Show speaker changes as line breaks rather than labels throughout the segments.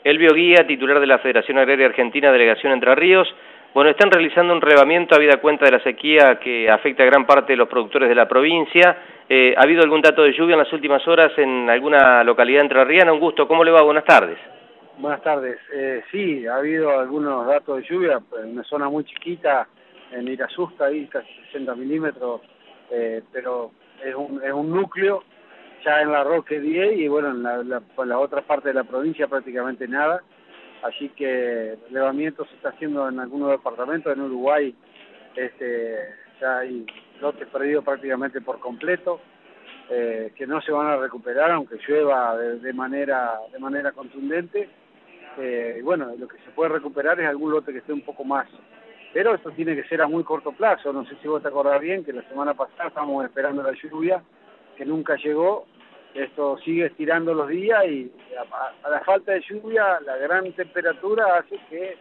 Elvio Guía, titular de la Federación Agraria Argentina, Delegación Entre Ríos. Bueno, están realizando un relevamiento habida cuenta de la sequía que afecta a gran parte de los productores de la provincia. ¿Ha habido algún dato de lluvia en las últimas horas en alguna localidad entrerriana? Un gusto, ¿cómo le va? Buenas tardes.
Buenas tardes. Sí, ha habido algunos datos de lluvia en una zona muy chiquita, en Irasusta, ahí casi 60 milímetros, pero es un núcleo, ya en la Roque 10 y bueno, en la otra parte de la provincia prácticamente nada, así que el relevamiento se está haciendo en algunos departamentos. En Uruguay ya hay lotes perdidos prácticamente por completo, que no se van a recuperar aunque llueva de manera contundente. Y bueno, lo que se puede recuperar es algún lote que esté un poco más, pero esto tiene que ser a muy corto plazo. No sé si vos te acordás bien que la semana pasada estábamos esperando la lluvia, que nunca llegó. Esto sigue estirando los días y a la falta de lluvia, la gran temperatura hace que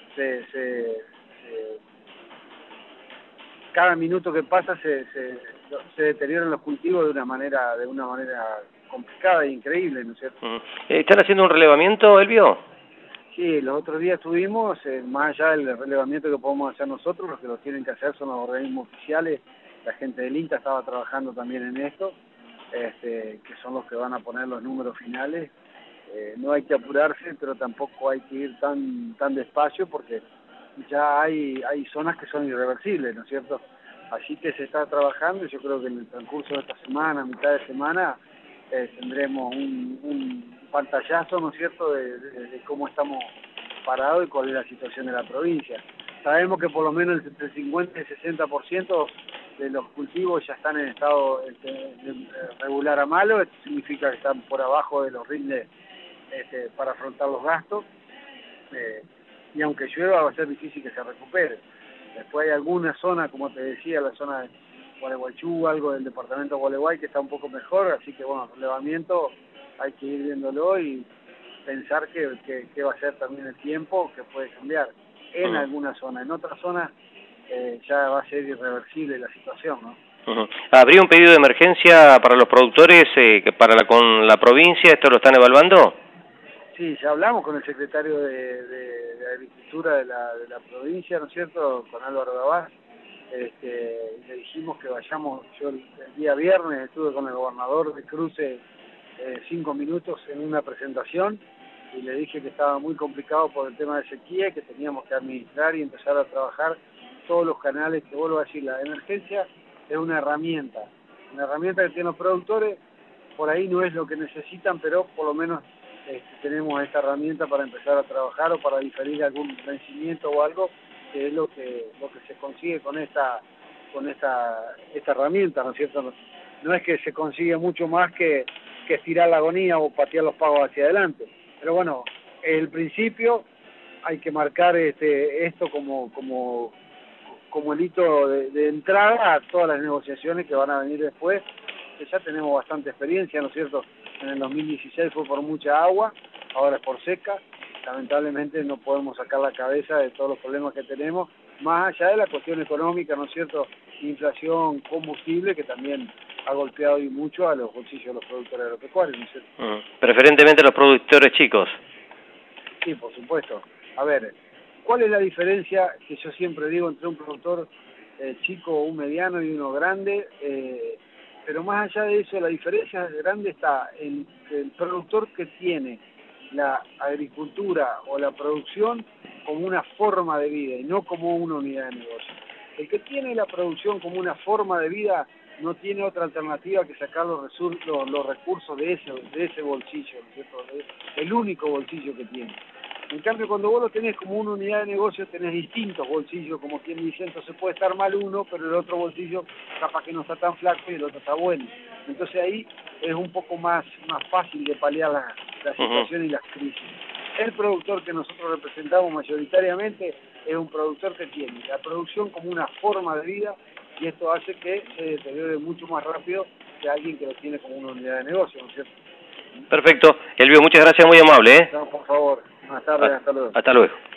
cada minuto que pasa se deterioran los cultivos de una manera complicada e increíble, ¿no es cierto?
¿Están haciendo un relevamiento, Elvio?
Sí, los otros días tuvimos, más allá del relevamiento que podemos hacer nosotros, los que lo tienen que hacer son los organismos oficiales. La gente del INTA estaba trabajando también en esto, que son los que van a poner los números finales. No hay que apurarse, pero tampoco hay que ir tan despacio, porque ya hay zonas que son irreversibles, ¿no es cierto? Así que se está trabajando y yo creo que en el transcurso de esta semana, mitad de semana, tendremos un pantallazo, ¿no es cierto?, de cómo estamos parados y cuál es la situación de la provincia. Sabemos que por lo menos entre el 50 y el 60% de los cultivos ya están en estado regular a malo. Esto significa que están por abajo de los rindes para afrontar los gastos, y aunque llueva va a ser difícil que se recupere. Después hay alguna zona, como te decía, la zona de Gualeguaychú, algo del departamento de Gualeguay que está un poco mejor, así que bueno, el relevamiento hay que ir viéndolo y pensar que va a ser también el tiempo, que puede cambiar en alguna zona. En otra zona ya va a ser irreversible la situación, ¿no?
¿Habría un pedido de emergencia para los productores con la provincia? ¿Esto lo están evaluando?
Sí, ya hablamos con el secretario de Agricultura de la provincia, ¿no es cierto?, con Álvaro Gabás. Le dijimos que vayamos. Yo el día viernes estuve con el gobernador de Cruce 5 minutos en una presentación y le dije que estaba muy complicado por el tema de sequía, que teníamos que administrar y empezar a trabajar todos los canales. Que vuelvo a decir, la emergencia es una herramienta que tienen los productores. Por ahí no es lo que necesitan, pero por lo menos tenemos esta herramienta para empezar a trabajar o para diferir algún vencimiento o algo, que es lo que se consigue con esta herramienta, ¿no es cierto? No es que se consigue mucho más que estirar la agonía o patear los pagos hacia adelante, pero bueno, el principio hay que marcar esto como el hito de entrada a todas las negociaciones que van a venir después, que ya tenemos bastante experiencia, ¿no es cierto? En el 2016 fue por mucha agua, ahora es por seca. Lamentablemente no podemos sacar la cabeza de todos los problemas que tenemos, más allá de la cuestión económica, ¿no es cierto?, inflación, combustible, que también ha golpeado y mucho a los bolsillos de los productores agropecuarios, ¿no es cierto?
Preferentemente los productores chicos.
Sí, por supuesto. A ver, ¿cuál es la diferencia que yo siempre digo entre un productor chico, un mediano y uno grande? Pero más allá de eso, la diferencia grande está en el productor que tiene la agricultura o la producción como una forma de vida y no como una unidad de negocio. El que tiene la producción como una forma de vida no tiene otra alternativa que sacar los recursos de ese bolsillo, ¿no es cierto?, el único bolsillo que tiene. En cambio, cuando vos lo tenés como una unidad de negocio, tenés distintos bolsillos, como quien dice. Entonces puede estar mal uno, pero el otro bolsillo capaz que no está tan flaco y el otro está bueno. Entonces ahí es un poco más fácil de paliar la situación y las crisis. El productor que nosotros representamos mayoritariamente es un productor que tiene la producción como una forma de vida, y esto hace que se deteriore mucho más rápido que alguien que lo tiene como una unidad de negocio, ¿no es cierto?
Perfecto. Elvio, muchas gracias, muy amable,
No, por favor. Buenas tardes, hasta luego.
Hasta luego.